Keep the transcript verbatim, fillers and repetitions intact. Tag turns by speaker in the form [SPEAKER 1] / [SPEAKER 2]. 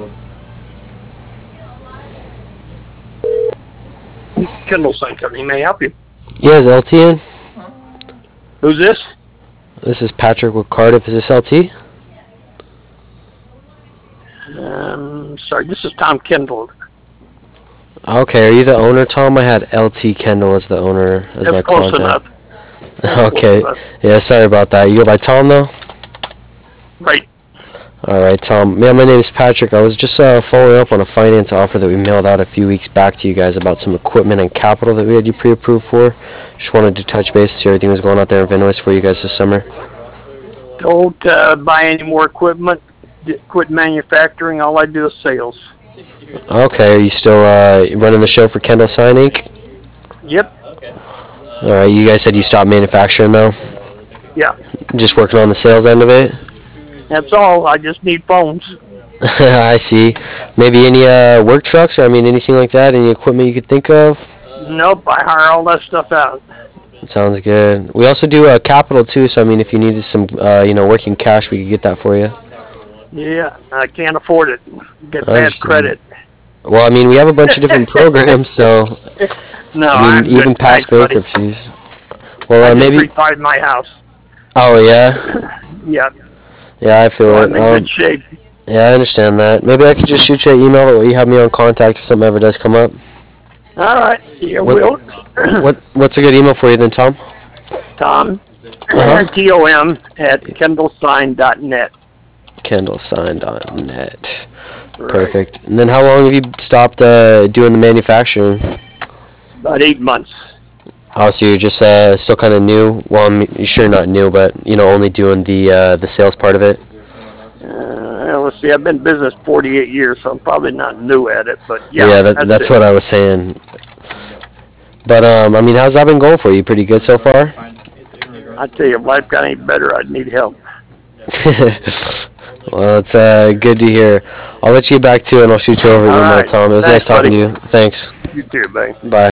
[SPEAKER 1] Kendall Sign Company, may I help you?
[SPEAKER 2] Yeah, is L T in?
[SPEAKER 1] Who's this?
[SPEAKER 2] This is Patrick with Cardiff. Is this L T?
[SPEAKER 1] Um, sorry, this is Tom Kendall.
[SPEAKER 2] Okay, are you the owner, Tom? I had L T Kendall as the owner, as
[SPEAKER 1] That's
[SPEAKER 2] my
[SPEAKER 1] close
[SPEAKER 2] contact.
[SPEAKER 1] enough. That's
[SPEAKER 2] Okay,
[SPEAKER 1] close enough.
[SPEAKER 2] yeah, sorry about that. You go by Tom, though?
[SPEAKER 1] Right.
[SPEAKER 2] Alright, Tom. Yeah, my name is Patrick. I was just uh, following up on a finance offer that we mailed out a few weeks back to you guys about some equipment and capital that we had you pre-approved for. Just wanted to touch base, see everything was going out there in Vinoise for you guys this summer.
[SPEAKER 1] Don't uh, buy any more equipment. D- Quit manufacturing. All I do is sales.
[SPEAKER 2] Okay, are you still uh, running the show for Kendall Sign Incorporated?
[SPEAKER 1] Yep.
[SPEAKER 2] Alright, you guys said you stopped manufacturing, though?
[SPEAKER 1] Yeah.
[SPEAKER 2] Just working on the sales end of it?
[SPEAKER 1] That's all. I just need phones.
[SPEAKER 2] I see. Maybe any uh, work trucks, or I mean anything like that, any equipment you could think of?
[SPEAKER 1] Nope. I hire all that stuff out.
[SPEAKER 2] Sounds good. We also do uh, capital too, so I mean if you needed some uh, you know, working cash, we could get that for you.
[SPEAKER 1] Yeah. I can't afford it. Get
[SPEAKER 2] I
[SPEAKER 1] bad
[SPEAKER 2] understand.
[SPEAKER 1] credit.
[SPEAKER 2] Well, I mean we have a bunch of different programs, so
[SPEAKER 1] No,
[SPEAKER 2] I
[SPEAKER 1] I'm
[SPEAKER 2] mean even
[SPEAKER 1] good.
[SPEAKER 2] past
[SPEAKER 1] Thanks, buddy.
[SPEAKER 2] bankruptcies. Well,
[SPEAKER 1] I
[SPEAKER 2] uh,
[SPEAKER 1] just
[SPEAKER 2] maybe.
[SPEAKER 1] refied my house.
[SPEAKER 2] Oh yeah,
[SPEAKER 1] Yeah.
[SPEAKER 2] yeah, I feel
[SPEAKER 1] So
[SPEAKER 2] it.
[SPEAKER 1] I'm in
[SPEAKER 2] Um,
[SPEAKER 1] good shape.
[SPEAKER 2] yeah, I understand that. Maybe I could just shoot you an email that way you have me on contact if something ever does come up.
[SPEAKER 1] All right. You
[SPEAKER 2] What-
[SPEAKER 1] will.
[SPEAKER 2] What What's a good email for you then, Tom?
[SPEAKER 1] Tom,
[SPEAKER 2] Uh-huh.
[SPEAKER 1] T O M at kendallsign dot net.
[SPEAKER 2] Kendallsign dot net.
[SPEAKER 1] Right.
[SPEAKER 2] Perfect. And then how long have you stopped uh, doing the manufacturing?
[SPEAKER 1] About eight months.
[SPEAKER 2] Oh, so you're just uh, still kind of new? Well, I'm you're sure not new, but you know, only doing the uh, the sales part of it.
[SPEAKER 1] Uh, let's see, I've been in business forty-eight years, so I'm probably not new at it, but yeah.
[SPEAKER 2] Yeah, that, that's,
[SPEAKER 1] it.
[SPEAKER 2] what I was saying. But um, I mean, how's that been going for you? Pretty good so far.
[SPEAKER 1] I tell you, if life got any better, I'd need help.
[SPEAKER 2] Well, it's uh, good to hear. I'll let you get back to it, and I'll shoot you over an
[SPEAKER 1] All
[SPEAKER 2] email,
[SPEAKER 1] right.
[SPEAKER 2] Tom. It was
[SPEAKER 1] Thanks,
[SPEAKER 2] nice talking
[SPEAKER 1] buddy.
[SPEAKER 2] to you. Thanks.
[SPEAKER 1] You too, buddy.
[SPEAKER 2] Bye.